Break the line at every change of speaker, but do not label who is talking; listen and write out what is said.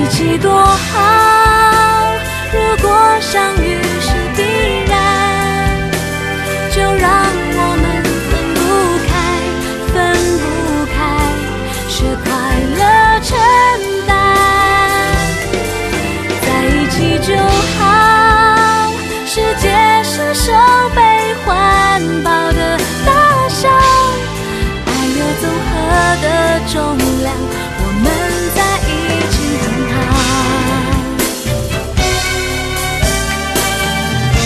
起多好，如果相遇是必然，就让我们分不开，是快乐承担，在一起就好，世界是手背环抱的大小，爱有综合的重量，